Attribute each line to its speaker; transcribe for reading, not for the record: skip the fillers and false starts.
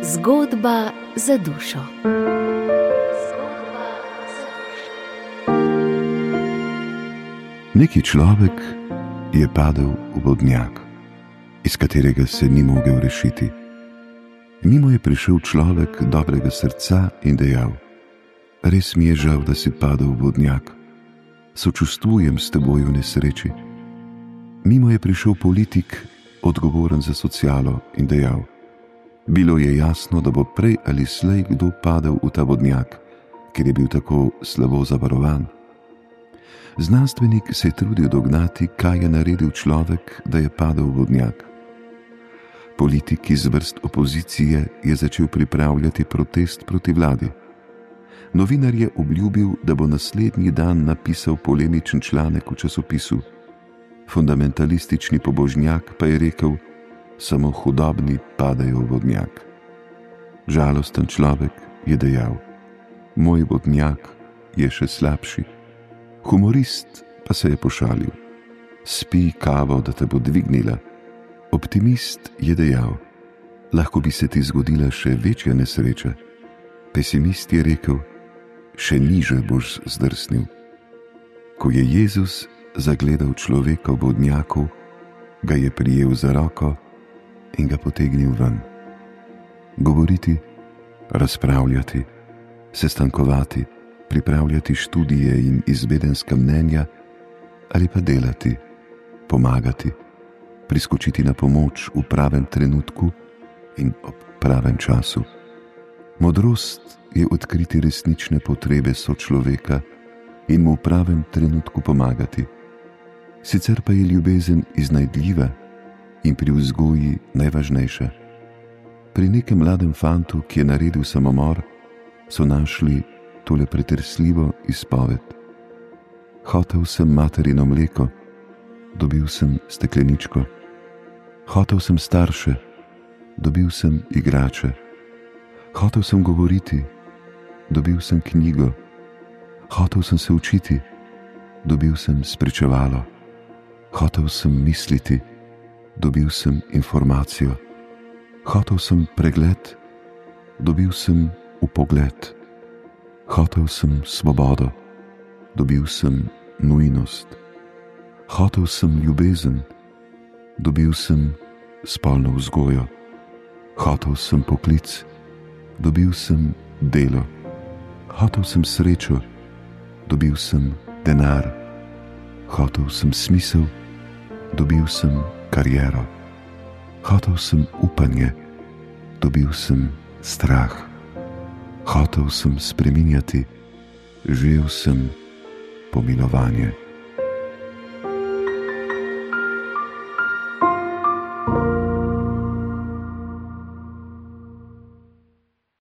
Speaker 1: Zgodba za dušo.
Speaker 2: Neki človek je padel v vodnjak, iz katerega se ni mogel rešiti. Mimo je prišel človek dobrega srca in dejal: res mi je žal, da si padel v vodnjak. Sočustvujem s teboj v nesreči. Mimo je prišel politik, odgovoren za socialo, in dejal: bilo je jasno, da bo prej ali slej kdo padel v ta vodnjak, ker je bil tako slabo zavarovan. Znanstvenik se je trudil dognati, kaj je naredil človek, da je padel v vodnjak. Politik iz vrst opozicije je začel pripravljati protest proti vladi. Novinar je obljubil, da bo naslednji dan napisal polemičen članek v časopisu. Fundamentalistični pobožnjak pa je rekel: samo hudobni padajo v vodnjak. Žalosten človek je dejal: moj vodnjak je še slabši. Humorist pa se je pošalil: spij kavo, da te bo dvignila. Optimist je dejal: lahko bi se ti zgodila še večja nesreča. Pesimist je rekel: še niže boš zdrsnil. Ko je Jezus zagledal človeka v vodnjaku, ga je prijel za roko in ga potegnil ven. Govoriti, razpravljati, sestankovati, pripravljati študije in izvedenska mnenja ali pa delati, pomagati, priskočiti na pomoč v pravem trenutku in ob pravem času. Modrost je odkriti resnične potrebe sočloveka in mu v pravem trenutku pomagati. Sicer pa je ljubezen iznajdljiva in pri vzgoji najvažnejša. Pri nekem mladem fantu, ki je naredil samomor, so našli tole pretresljivo izpoved: hotel sem materino mleko, dobil sem stekleničko. Hotel sem starše, dobil sem igrače. Hotel sem govoriti, dobil sem knjigo. Hotel sem se učiti, dobil sem spričevalo. Hotel sem misliti, dobil sem informacijo. Hotel sem pregled, dobil sem vpogled. Hotel sem svobodo, dobil sem nujnost. Hotel sem ljubezen, dobil sem spolno vzgojo. Hotel sem poklic, dobil sem delo. Hotel sem srečo, dobil sem denar. Hotel sem smisel, dobil sem kariero. Hotel sem upanje, dobil sem strah. Hotel sem spreminjati, žel sem pomilovanje.